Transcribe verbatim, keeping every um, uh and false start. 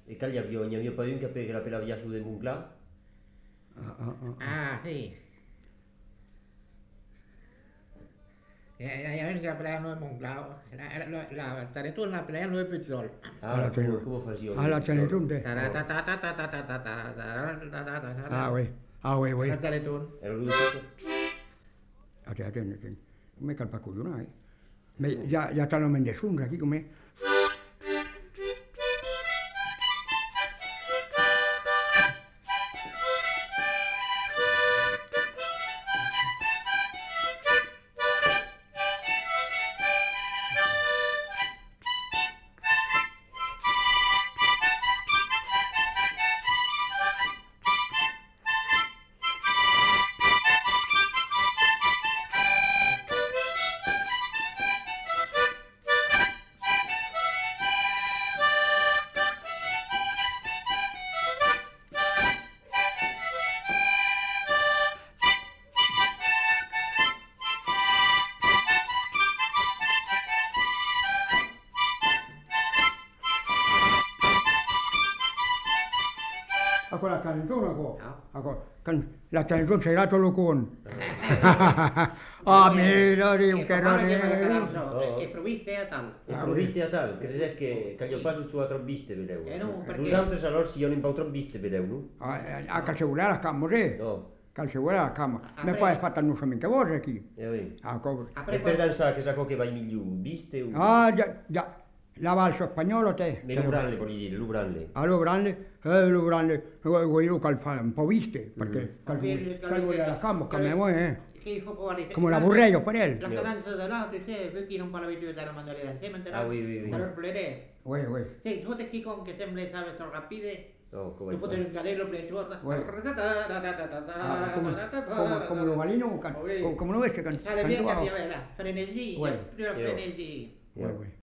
E cagli havia, n'hi havia pas un que per la via su de Montclar. Ah, ah, ah. Ah, sí. Era ya que la pelea no es Monclao. Era, era, la, la Teletón la pelea no es Pizzol. Ah, la come, Teletun. come faceva? Ah, la Teletun, te. Ah, oui. Ah, oui, oui. La Teletón. Era lui tutto? Attends, attends, attends. Non mi calpa collona, eh. Mais ya, ya t'hanno mendesunga aquí, come. Ako la Teletun ako. Ako kan la Teletun sei lato lukun. Ah, mira, diu che non è. E provviste a tal. E provviste a tal, crede che che gli ho fatto su a trobbiste vedeu. Eh no, perché- Nosaltres allora si io in pau trobbiste vedeu, no? A calcegular la cammo, sì. No. Calcegular la cammo. Ah, Me beh. poi fatta non so mica voi qui. E oi. Ah, co- E per danzare che sa che vai migliù, viste o Ah, già, già. La valso spagnolo te. me lubranle voglio dire, lubranle. Allora grande, eh, lo grande, voglio che fa un po' viste, perché Capire- calcegular la cammo, capire- come voi, eh. Che fa fuori? Come la vorrei io per La él. cadenza da lato, sì, perché non parla più della manualità insieme, Ah, oui, oui, oui. Allora, plede. Oui, oui. Sì, se fote chi con che sembra sabe troppo rapide. No, come Tu potevi caderlo per guarda. Uè. Ah, come, come, come lo valino, can- come, come lo veste can- Sale bien cantuao. che aveva frenesia, Uè. prima Io. frenesia. Oui, oui.